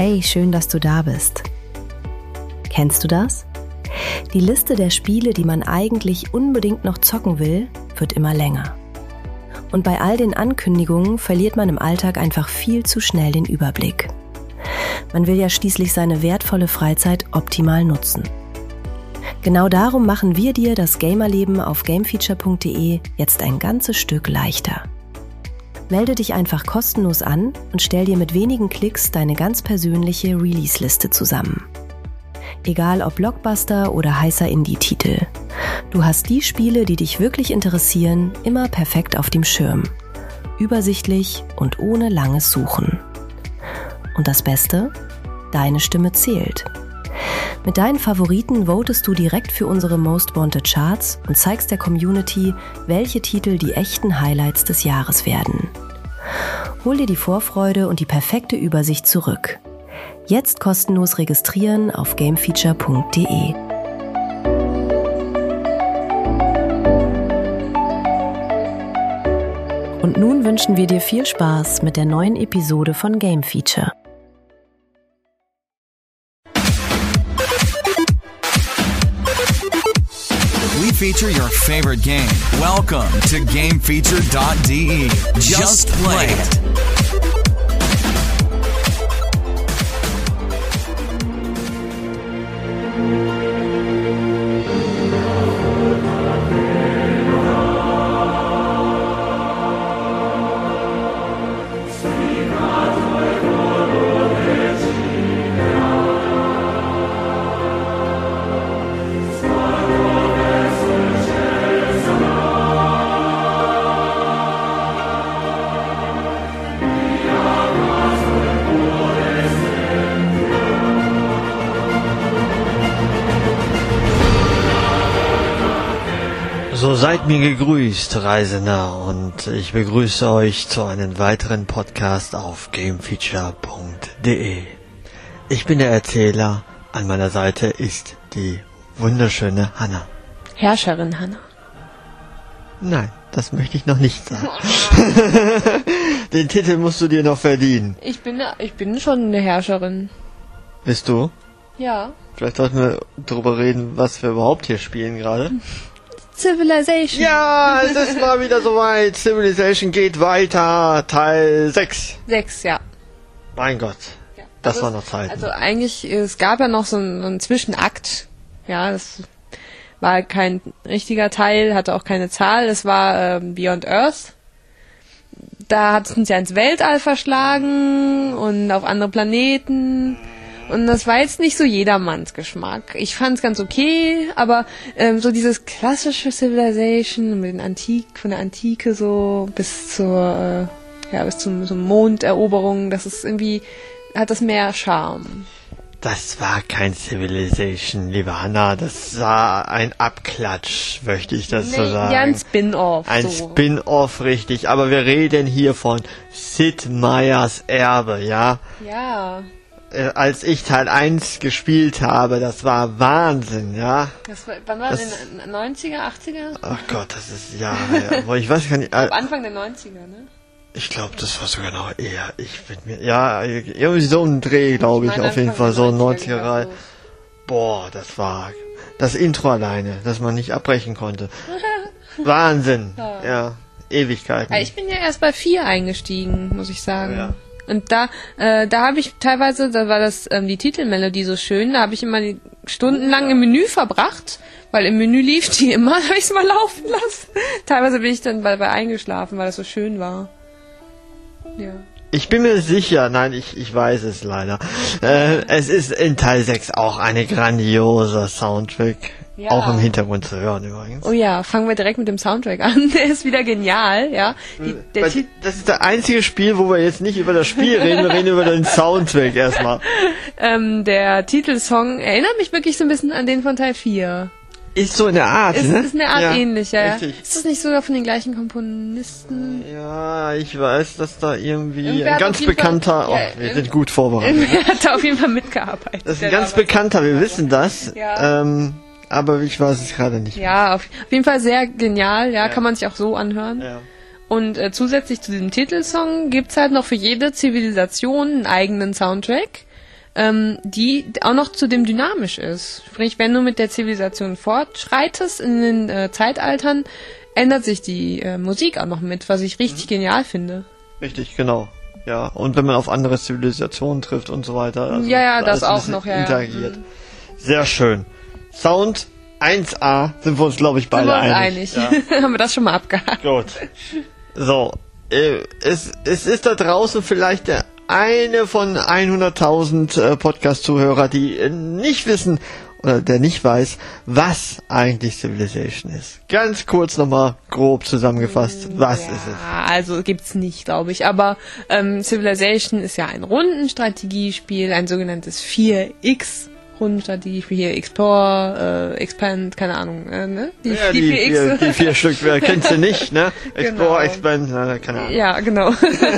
Hey, schön, dass du da bist. Kennst du das? Die Liste der Spiele, die man eigentlich unbedingt noch zocken will, wird immer länger. Und bei all den Ankündigungen verliert man im Alltag einfach viel zu schnell den Überblick. Man will ja schließlich seine wertvolle Freizeit optimal nutzen. Genau darum machen wir dir das Gamerleben auf gamefeature.de jetzt ein ganzes Stück leichter. Melde dich einfach kostenlos an und stell dir mit wenigen Klicks deine ganz persönliche Release-Liste zusammen. Egal ob Blockbuster oder heißer Indie-Titel. Du hast die Spiele, die dich wirklich interessieren, immer perfekt auf dem Schirm. Übersichtlich und ohne langes Suchen. Und das Beste? Deine Stimme zählt. Mit deinen Favoriten votest du direkt für unsere Most Wanted Charts und zeigst der Community, welche Titel die echten Highlights des Jahres werden. Hol dir die Vorfreude und die perfekte Übersicht zurück. Jetzt kostenlos registrieren auf gamefeature.de. Und nun wünschen wir dir viel Spaß mit der neuen Episode von Game Feature. We feature your favorite game. Welcome to GameFeature.de. Just play it. So seid mir gegrüßt, Reisender, und ich begrüße euch zu einem weiteren Podcast auf gamefeature.de. Ich bin der Erzähler, an meiner Seite ist die wunderschöne Hanna. Herrscherin Hanna. Nein, das möchte ich noch nicht sagen. Den Titel musst du dir noch verdienen. Ich bin schon eine Herrscherin. Bist du? Ja. Vielleicht sollten wir darüber reden, was wir überhaupt hier spielen gerade. Civilization. Ja, es ist mal wieder soweit. Civilization geht weiter. Teil 6. 6, ja. Mein Gott. Ja. Das also war noch Zeit. Also eigentlich, es gab ja noch so einen Zwischenakt. Ja, das war kein richtiger Teil, hatte auch keine Zahl. Das war Beyond Earth. Da hat es uns ja ins Weltall verschlagen und auf andere Planeten. Und das war jetzt nicht so jedermanns Geschmack. Ich fand's ganz okay, aber so dieses klassische Civilization mit den von der Antike so bis zur bis zum Monderoberung, das ist irgendwie, hat das mehr Charme. Das war kein Civilization, liebe Hanna, das war ein Abklatsch, möchte ich das so sagen. Ja, ein Spin-off. Ein Spin-off, richtig, aber wir reden hier von Sid Meier's Erbe, ja? Ja. Als ich Teil 1 gespielt habe, das war Wahnsinn, ja. Wann war das? In den 90er, 80er? Ach Gott, das ist Jahre her. Ich weiß gar nicht. Anfang der 90er, ne? Ich glaube, das war sogar noch eher. Irgendwie so ein Dreh, glaube ich, auf jeden Fall. So 90er Reihe. Boah, das war das Intro alleine, dass man nicht abbrechen konnte. Wahnsinn. Ja, Ewigkeiten. Ich bin ja erst bei 4 eingestiegen, muss ich sagen. Ja. Und da habe ich teilweise, da war das die Titelmelodie so schön, da habe ich immer stundenlang im Menü verbracht, weil im Menü lief die immer, da habe ich es mal laufen lassen. Teilweise bin ich dann bei eingeschlafen, weil das so schön war. Ja. Ich bin mir sicher, nein, ich weiß es leider. Es ist in Teil 6 auch eine grandiose Soundtrack. Ja. Auch im Hintergrund zu hören übrigens. Oh ja, fangen wir direkt mit dem Soundtrack an. Der ist wieder genial, ja. Das ist das einzige Spiel, wo wir jetzt nicht über das Spiel reden, wir reden über den Soundtrack erstmal. Der Titelsong erinnert mich wirklich so ein bisschen an den von Teil 4. Ist so in der Art, ist, ne? Ist eine Art ähnlich, ja. Richtig. Ist das nicht sogar von den gleichen Komponisten? Ja, ich weiß, dass da irgendwie ein ganz bekannter... wir sind gut vorbereitet. Er hat da auf jeden Fall mitgearbeitet. Das ist ein ganz bekannter, wir wissen das. Ja. Aber ich weiß es gerade nicht. Ja, auf jeden Fall sehr genial, ja, kann man sich auch so anhören. Ja. Und zusätzlich zu diesem Titelsong gibt's halt noch für jede Zivilisation einen eigenen Soundtrack. die auch noch zudem dynamisch ist. Sprich, wenn du mit der Zivilisation fortschreitest in den Zeitaltern, ändert sich die Musik auch noch mit, was ich richtig genial finde. Richtig, genau. Ja, und wenn man auf andere Zivilisationen trifft und so weiter. Also das auch noch, interagiert. Sehr schön. Sound 1A, sind wir uns, glaube ich, beide einig. Ja. Haben wir das schon mal abgehakt. Gut. So, es ist da draußen vielleicht der eine von 100.000 Podcast-Zuhörer, die nicht wissen oder der nicht weiß, was eigentlich Civilization ist. Ganz kurz nochmal grob zusammengefasst, was ist es? Also gibt's nicht, glaube ich. Aber Civilization ist ja ein Rundenstrategiespiel, ein sogenanntes 4X. Rundenstrategiespiel, hier Explore, Expand, keine Ahnung, ne? Die 4X. Die 4 Stück, wer kennt sie nicht, ne? Explore, genau. Expand, keine Ahnung. Ja, genau.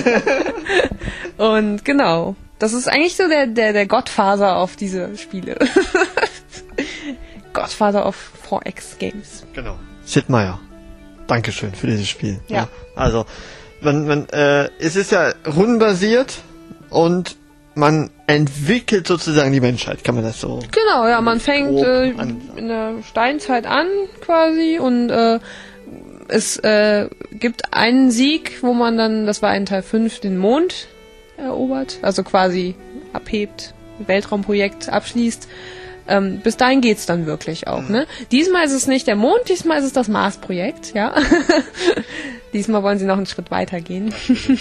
Und genau, das ist eigentlich so der Godfather auf diese Spiele. Godfather of 4X Games. Genau. Sid Meier. Dankeschön für dieses Spiel. Ja. Also, es ist ja rundenbasiert und man entwickelt sozusagen die Menschheit, kann man das so? Genau, ja, man fängt in der Steinzeit an quasi und es gibt einen Sieg, wo man dann, das war in Teil 5, den Mond erobert, also quasi abhebt, Weltraumprojekt abschließt. Bis dahin geht's dann wirklich auch, ne? Diesmal ist es nicht der Mond, diesmal ist es das Mars-Projekt, ja. Diesmal wollen sie noch einen Schritt weiter gehen.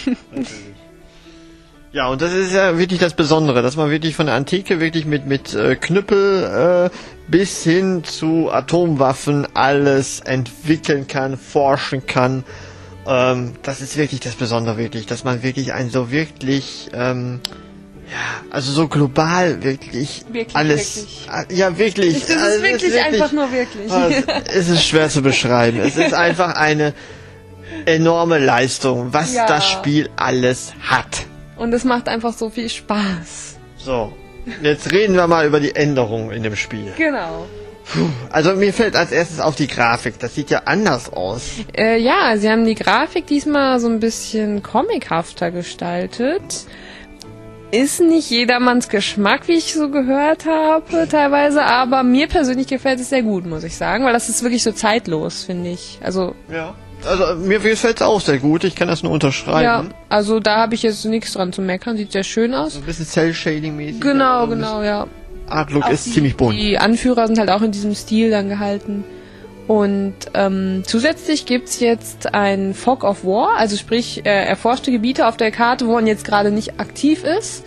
Ja, und das ist ja wirklich das Besondere, dass man wirklich von der Antike wirklich mit Knüppel bis hin zu Atomwaffen alles entwickeln kann, forschen kann. Das ist wirklich das Besondere, wirklich, dass man wirklich also so global wirklich alles. Wirklich. Ja, wirklich. Es ist wirklich einfach nur wirklich. Es ist schwer zu beschreiben. Es ist einfach eine enorme Leistung, was das Spiel alles hat. Und es macht einfach so viel Spaß. So, jetzt reden wir mal über die Änderungen in dem Spiel. Genau. Also mir fällt als erstes auf die Grafik. Das sieht ja anders aus. Ja, sie haben die Grafik diesmal so ein bisschen comichafter gestaltet. Ist nicht jedermanns Geschmack, wie ich so gehört habe, teilweise, aber mir persönlich gefällt es sehr gut, muss ich sagen, weil das ist wirklich so zeitlos, finde ich. Also mir gefällt es auch sehr gut, ich kann das nur unterschreiben. Ja, also da habe ich jetzt nichts dran zu meckern, sieht sehr schön aus. So ein bisschen Cell-Shading-mäßig. Genau, ja. Artlook ist ziemlich bunt. Die Anführer sind halt auch in diesem Stil dann gehalten. Und zusätzlich gibt's jetzt ein Fog of War, also sprich erforschte Gebiete auf der Karte, wo man jetzt gerade nicht aktiv ist.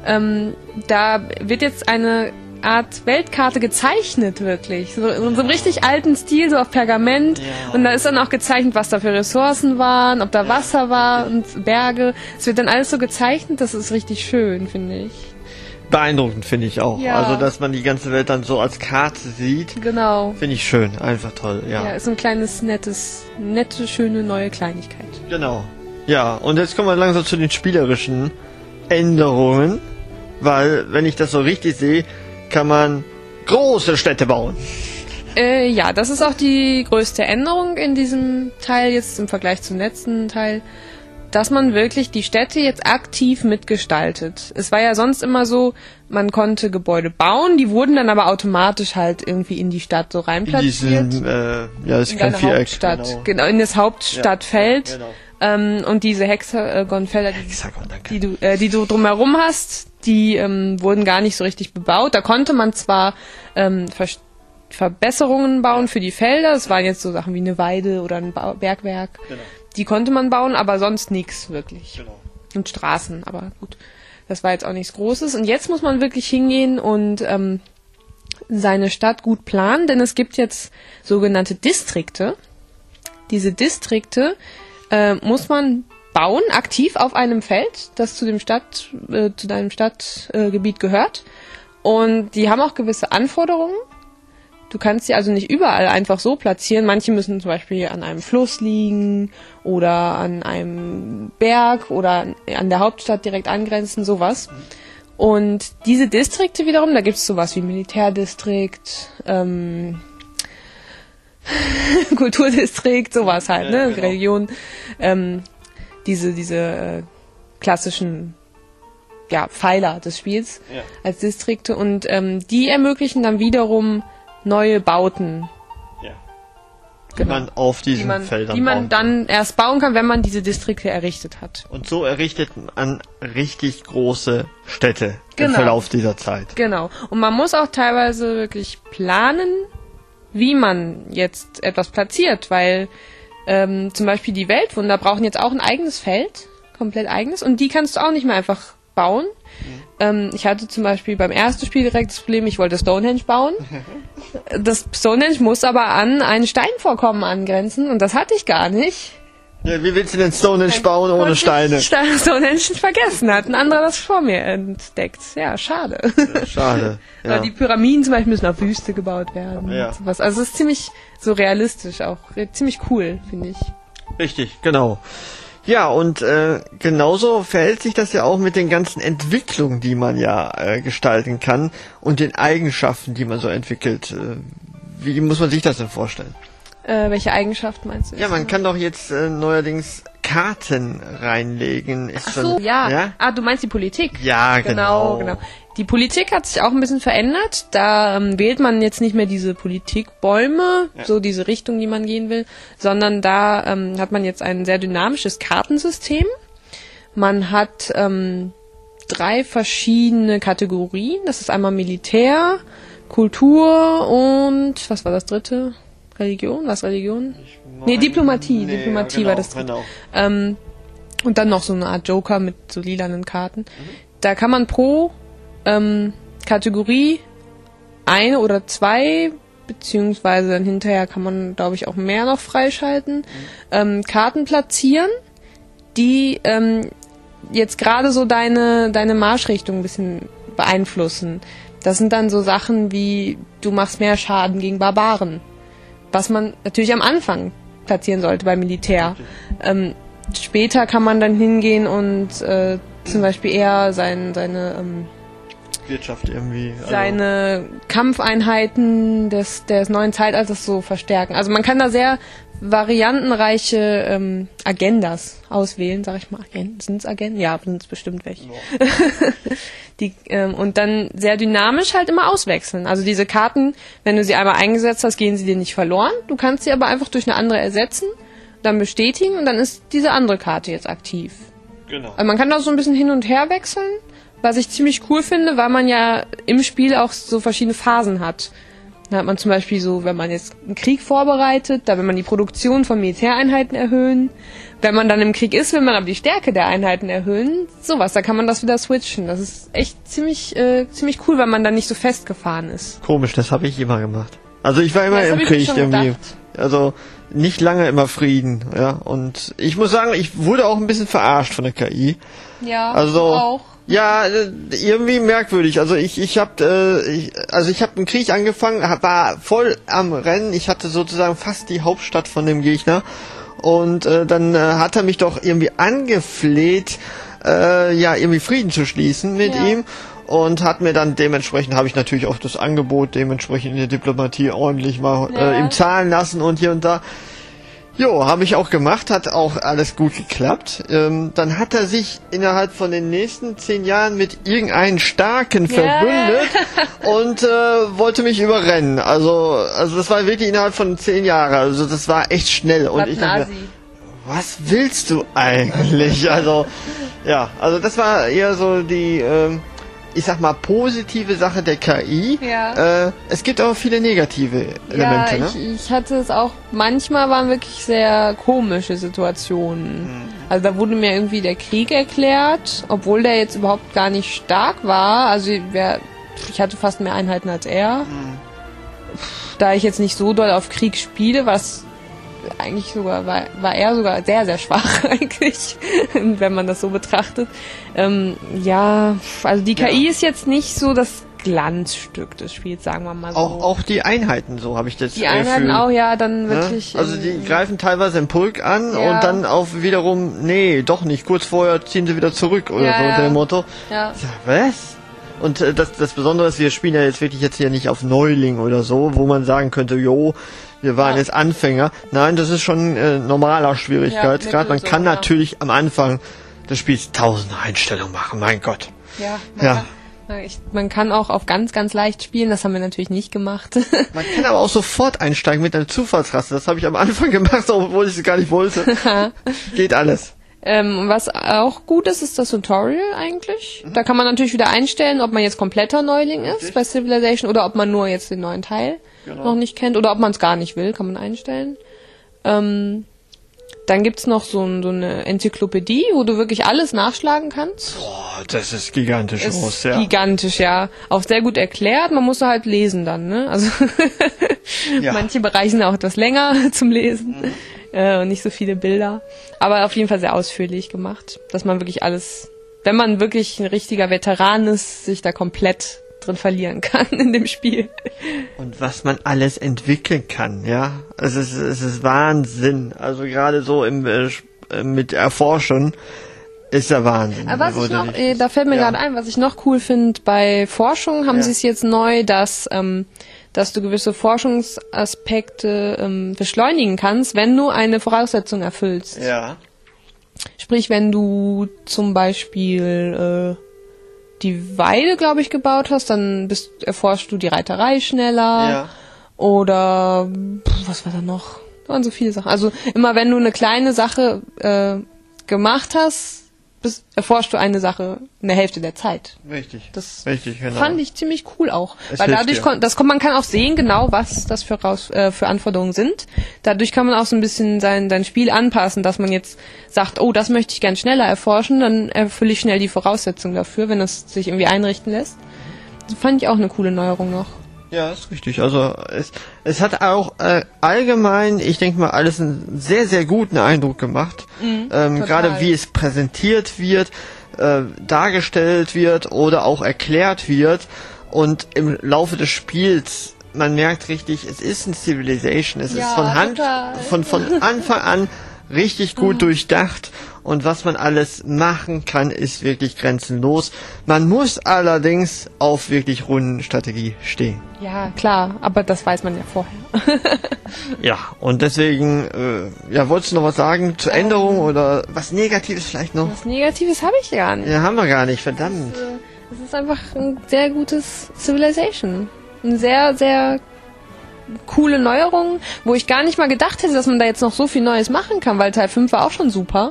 Da wird jetzt eine Art Weltkarte gezeichnet, wirklich. So in so einem richtig alten Stil, so auf Pergament. Ja. Und da ist dann auch gezeichnet, was da für Ressourcen waren, ob da Wasser war und Berge. Es wird dann alles so gezeichnet, das ist richtig schön, finde ich. Beeindruckend, finde ich auch. Ja. Also, dass man die ganze Welt dann so als Karte sieht. Genau. Finde ich schön, einfach toll, ja. Ja, ist ein kleines, nette, schöne neue Kleinigkeit. Genau. Ja, und jetzt kommen wir langsam zu den spielerischen Änderungen. Weil, wenn ich das so richtig sehe, kann man große Städte bauen. Ja, das ist auch die größte Änderung in diesem Teil jetzt im Vergleich zum letzten Teil, dass man wirklich die Städte jetzt aktiv mitgestaltet. Es war ja sonst immer so, man konnte Gebäude bauen, die wurden dann aber automatisch halt irgendwie in die Stadt so reinplatziert. Das ist kein Viereck. Hauptstadt, genau, in das Hauptstadtfeld. Ja, genau. Und diese Hexagonfelder, die du drumherum hast, die wurden gar nicht so richtig bebaut. Da konnte man zwar Verbesserungen bauen für die Felder, es waren jetzt so Sachen wie eine Weide oder ein Bergwerk. Genau. Die konnte man bauen, aber sonst nichts wirklich. Genau. Und Straßen, aber gut. Das war jetzt auch nichts Großes. Und jetzt muss man wirklich hingehen und seine Stadt gut planen, denn es gibt jetzt sogenannte Distrikte. Diese Distrikte muss man bauen, aktiv auf einem Feld, das zu deinem Stadtgebiet gehört. Und die haben auch gewisse Anforderungen. Du kannst sie also nicht überall einfach so platzieren. Manche müssen zum Beispiel an einem Fluss liegen oder an einem Berg oder an der Hauptstadt direkt angrenzen, sowas. Und diese Distrikte wiederum, da gibt es sowas wie Militärdistrikt, Kulturdistrikt, sowas halt, ne? Genau. Religion, diese klassischen Pfeiler des Spiels als Distrikte und die ermöglichen dann wiederum neue Bauten. Die man auf diesen Feldern die man dann erst bauen kann, wenn man diese Distrikte errichtet hat. Und so errichtet man richtig große Städte im Verlauf dieser Zeit. Genau. Und man muss auch teilweise wirklich planen, wie man jetzt etwas platziert, weil zum Beispiel die Weltwunder brauchen jetzt auch ein eigenes Feld, komplett eigenes, und die kannst du auch nicht mehr einfach bauen. Ich hatte zum Beispiel beim ersten Spiel direkt das Problem, ich wollte Stonehenge bauen. Das Stonehenge muss aber an ein Steinvorkommen angrenzen und das hatte ich gar nicht. Ja, wie willst du denn Stonehenge bauen ohne Steine? Stonehenge vergessen, hat ein anderer das vor mir entdeckt. Ja, schade. Ja, schade. Ja. Die Pyramiden zum Beispiel müssen auf Wüste gebaut werden. Ja. Und sowas. Also es ist ziemlich so realistisch auch. Ziemlich cool, finde ich. Richtig, genau. Ja, und genauso verhält sich das ja auch mit den ganzen Entwicklungen, die man ja gestalten kann und den Eigenschaften, die man so entwickelt. Wie muss man sich das denn vorstellen? Welche Eigenschaften meinst du? Ja, man kann doch jetzt neuerdings Karten reinlegen. Ach so, ja. Ah, du meinst die Politik? Ja, genau. Die Politik hat sich auch ein bisschen verändert. Da wählt man jetzt nicht mehr diese Politikbäume, so diese Richtung, die man gehen will, sondern da hat man jetzt ein sehr dynamisches Kartensystem. Man hat 3 verschiedene Kategorien. Das ist einmal Militär, Kultur und was war das dritte? Religion? Was Religion? Diplomatie. Diplomatie war das dritte. Genau. Und dann noch so eine Art Joker mit so lilanen Karten. Da kann man pro Kategorie 1 oder 2, beziehungsweise dann hinterher kann man, glaube ich, auch mehr noch freischalten, Karten platzieren, die jetzt gerade so deine Marschrichtung ein bisschen beeinflussen. Das sind dann so Sachen wie, du machst mehr Schaden gegen Barbaren, was man natürlich am Anfang platzieren sollte beim Militär. Später kann man dann hingehen und zum Beispiel eher seine Wirtschaft irgendwie. Seine Kampfeinheiten des neuen Zeitalters so verstärken. Also man kann da sehr variantenreiche Agendas auswählen, sag ich mal. Sind es Agenden? Ja, sind es bestimmt welche. Ja. Und dann sehr dynamisch halt immer auswechseln. Also diese Karten, wenn du sie einmal eingesetzt hast, gehen sie dir nicht verloren. Du kannst sie aber einfach durch eine andere ersetzen, dann bestätigen und dann ist diese andere Karte jetzt aktiv. Genau. Also man kann da so ein bisschen hin und her wechseln, was ich ziemlich cool finde, weil man ja im Spiel auch so verschiedene Phasen hat. Da hat man zum Beispiel so, wenn man jetzt einen Krieg vorbereitet, da will man die Produktion von Militäreinheiten erhöhen. Wenn man dann im Krieg ist, will man aber die Stärke der Einheiten erhöhen. Sowas, da kann man das wieder switchen. Das ist echt ziemlich cool, weil man dann nicht so festgefahren ist. Komisch, das habe ich immer gemacht. Also ich war immer im Krieg irgendwie. Also nicht lange immer Frieden, ja. Und ich muss sagen, ich wurde auch ein bisschen verarscht von der KI. Ja, also auch. Ja, irgendwie merkwürdig. Also ich habe einen Krieg angefangen, war voll am Rennen. Ich hatte sozusagen fast die Hauptstadt von dem Gegner und dann hat er mich doch irgendwie angefleht, irgendwie Frieden zu schließen mit ihm und hat mir dann dementsprechend, habe ich natürlich auch das Angebot dementsprechend in der Diplomatie ordentlich mal ihm zahlen lassen und hier und da. Jo, habe ich auch gemacht, hat auch alles gut geklappt. Dann hat er sich innerhalb von den nächsten 10 Jahren mit irgendeinem Starken verbündet und wollte mich überrennen. Also das war wirklich innerhalb von 10 Jahren. Also das war echt schnell. Und ich dachte, was willst du eigentlich? Also das war eher so die ich sag mal, positive Sache der KI. Ja. Es gibt aber viele negative Elemente, ne? Ich hatte es auch, manchmal waren wirklich sehr komische Situationen. Also da wurde mir irgendwie der Krieg erklärt, obwohl der jetzt überhaupt gar nicht stark war. Also ich hatte fast mehr Einheiten als er. Da ich jetzt nicht so doll auf Krieg spiele, was eigentlich sogar war er sogar sehr, sehr schwach eigentlich, wenn man das so betrachtet. Also die KI ist jetzt nicht so das Glanzstück des Spiels, sagen wir mal so. Auch die Einheiten, so habe ich das Die Einheiten auch, dann wirklich. Ne? Also die greifen teilweise im Pulk an und dann auf wiederum, nee, doch nicht, kurz vorher ziehen sie wieder zurück oder so, dem Motto. Ja. Was? Und das Besondere ist, wir spielen ja jetzt wirklich jetzt hier nicht auf Neuling oder so, wo man sagen könnte, wir waren jetzt Anfänger. Nein, das ist schon normaler Schwierigkeitsgrad. Man kann natürlich am Anfang des Spiels 1000 Einstellungen machen, mein Gott. Man kann auch auf ganz, ganz leicht spielen, das haben wir natürlich nicht gemacht. Man kann aber auch sofort einsteigen mit einer Zufallsrasse. Das habe ich am Anfang gemacht, obwohl ich es gar nicht wollte. Geht alles. Was auch gut ist, ist das Tutorial eigentlich. Da kann man natürlich wieder einstellen, ob man jetzt kompletter Neuling ist bei Civilization oder ob man nur jetzt den neuen Teil noch nicht kennt oder ob man es gar nicht will, kann man einstellen. Dann gibt's noch so eine Enzyklopädie, wo du wirklich alles nachschlagen kannst. Boah, das ist gigantisch groß, ja. Gigantisch, ja. Auch sehr gut erklärt. Man muss halt lesen dann, ne? Also manche Bereiche sind auch etwas länger zum Lesen und nicht so viele Bilder. Aber auf jeden Fall sehr ausführlich gemacht, dass man wirklich alles, wenn man wirklich ein richtiger Veteran ist, sich da komplett drin verlieren kann in dem Spiel. Und was man alles entwickeln kann, ja. Es ist Wahnsinn. Also gerade so mit Erforschen ist der Wahnsinn. Aber was ich noch, da fällt mir gerade ein, was ich noch cool finde, bei Forschung haben sie es jetzt neu, dass du gewisse Forschungsaspekte beschleunigen kannst, wenn du eine Voraussetzung erfüllst. Ja. Sprich, wenn du zum Beispiel die Weide, glaube ich, gebaut hast, dann erforschst du die Reiterei schneller. Ja. Oder was war da noch? Da waren so viele Sachen. Also immer wenn du eine kleine Sache gemacht hast, erforschst du eine Sache in der Hälfte der Zeit. Richtig. Das genau. Fand ich ziemlich cool auch. Weil dadurch man kann auch sehen genau, was das für Anforderungen sind. Dadurch kann man auch so ein bisschen sein Spiel anpassen, dass man jetzt sagt, oh, das möchte ich gern schneller erforschen, dann erfülle ich schnell die Voraussetzungen dafür, wenn das sich irgendwie einrichten lässt. Das fand ich auch eine coole Neuerung noch. Ja, ist richtig. Also es hat auch allgemein, ich denke mal, alles einen sehr, sehr guten Eindruck gemacht. Gerade wie es präsentiert wird, dargestellt wird oder auch erklärt wird. Und im Laufe des Spiels, man merkt richtig, es ist ein Civilization. Es ist von Anfang an richtig gut durchdacht. Und was man alles machen kann, ist wirklich grenzenlos. Man muss allerdings auf wirklich Rundenstrategie stehen. Ja, klar, aber das weiß man ja vorher. Ja, und deswegen, wolltest du noch was sagen zur Änderung oder was Negatives vielleicht noch? Was Negatives habe ich gar nicht. Ja, haben wir gar nicht, verdammt. Es ist einfach ein sehr gutes Civilization. Ein sehr, sehr coole Neuerung, wo ich gar nicht mal gedacht hätte, dass man da jetzt noch so viel Neues machen kann, weil Teil 5 war auch schon super.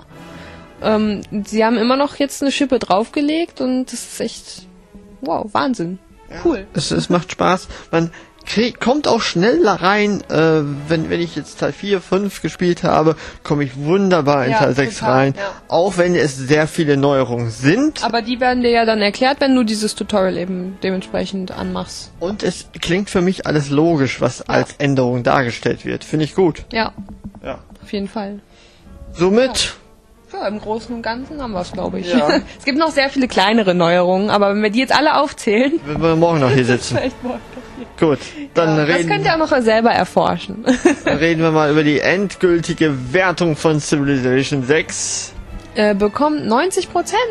Sie haben immer noch jetzt eine Schippe draufgelegt und das ist echt, wow, Wahnsinn. Ja, cool. Es macht Spaß. Man kommt auch schnell da rein, wenn ich jetzt Teil 4, 5 gespielt habe, komme ich wunderbar in Teil 6 rein. Ja. Auch wenn es sehr viele Neuerungen sind. Aber die werden dir ja dann erklärt, wenn du dieses Tutorial eben dementsprechend anmachst. Und es klingt für mich alles logisch, was als Änderung dargestellt wird. Finde ich gut. Ja. Auf jeden Fall. Somit... Ja, im Großen und Ganzen haben wir es, glaube ich. Ja. Es gibt noch sehr viele kleinere Neuerungen, aber wenn wir die jetzt alle aufzählen... Wenn wir morgen noch hier sitzen. Gut, dann reden... Das könnt ihr auch noch selber erforschen. Dann reden wir mal über die endgültige Wertung von Civilization 6. Bekommt 90%.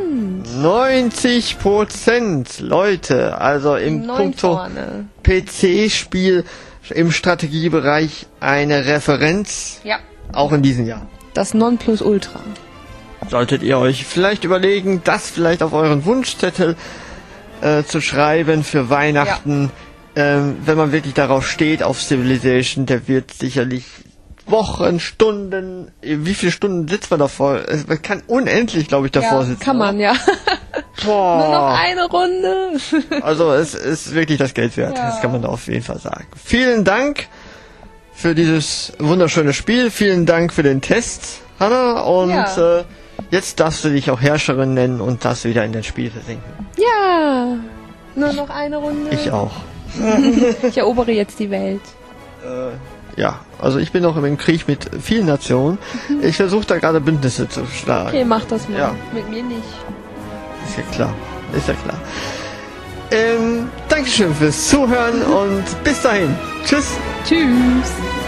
90%, Leute. Also im Punkto PC-Spiel im Strategiebereich eine Referenz. Ja. Auch in diesem Jahr. Das Nonplusultra. Solltet ihr euch vielleicht überlegen, das vielleicht auf euren Wunschzettel zu schreiben für Weihnachten. Ja. Wenn man wirklich darauf steht, auf Civilization, der wird sicherlich Wochen, Stunden, wie viele Stunden sitzt man davor? Man kann unendlich, glaube ich, davor sitzen. Kann man, ja. Boah. Nur noch eine Runde. Also es ist wirklich das Geld wert, das kann man auf jeden Fall sagen. Vielen Dank für dieses wunderschöne Spiel. Vielen Dank für den Test, Hanna. Und jetzt darfst du dich auch Herrscherin nennen und das wieder in das Spiel versinken. Ja, nur noch eine Runde. Ich auch. Ich erobere jetzt die Welt. Ja, also ich bin noch im Krieg mit vielen Nationen. Ich versuche da gerade Bündnisse zu schlagen. Okay, mach das mal. Ja. Mit mir nicht. Ist ja klar. Dankeschön fürs Zuhören und bis dahin. Tschüss. Tschüss.